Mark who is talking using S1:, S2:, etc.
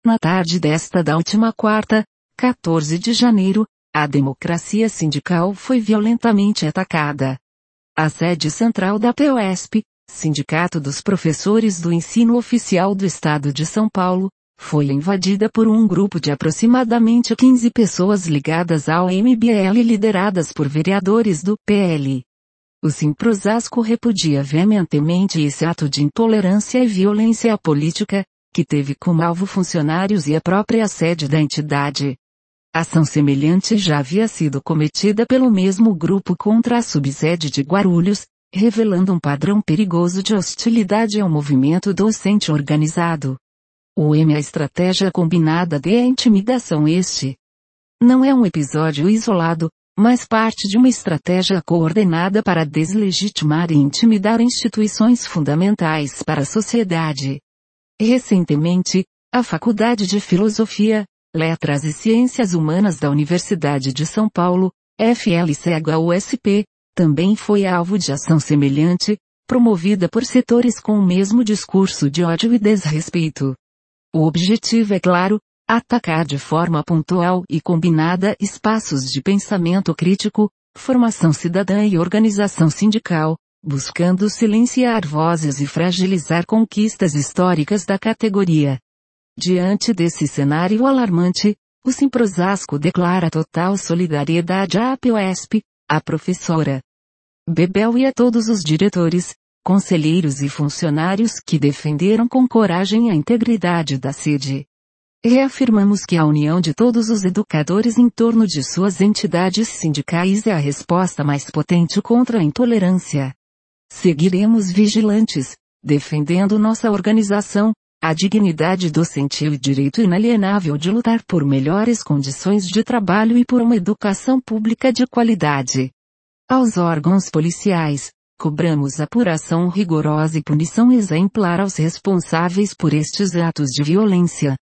S1: Na tarde da última quarta, 14 de janeiro, a democracia sindical foi violentamente atacada. A sede central da POSP, Sindicato dos Professores do Ensino Oficial do Estado de São Paulo, foi invadida por um grupo de aproximadamente 15 pessoas ligadas ao MBL e lideradas por vereadores do PL. O Simprosasco repudia veementemente esse ato de intolerância e violência política, que teve como alvo funcionários e a própria sede da entidade. Ação semelhante já havia sido cometida pelo mesmo grupo contra a subsede de Guarulhos, revelando um padrão perigoso de hostilidade ao movimento docente organizado. A estratégia combinada de intimidação. Este não é um episódio isolado, mas parte de uma estratégia coordenada para deslegitimar e intimidar instituições fundamentais para a sociedade. Recentemente, a Faculdade de Filosofia, Letras e Ciências Humanas da Universidade de São Paulo, FLCH-USP, também foi alvo de ação semelhante, promovida por setores com o mesmo discurso de ódio e desrespeito. O objetivo é claro: atacar de forma pontual e combinada espaços de pensamento crítico, formação cidadã e organização sindical, buscando silenciar vozes e fragilizar conquistas históricas da categoria. Diante desse cenário alarmante, o Simprosasco declara total solidariedade à POSP, à professora Bebel e a todos os diretores, conselheiros e funcionários que defenderam com coragem a integridade da sede. Reafirmamos que a união de todos os educadores em torno de suas entidades sindicais é a resposta mais potente contra a intolerância. Seguiremos vigilantes, defendendo nossa organização, a dignidade docente e o direito inalienável de lutar por melhores condições de trabalho e por uma educação pública de qualidade. Aos órgãos policiais, cobramos apuração rigorosa e punição exemplar aos responsáveis por estes atos de violência.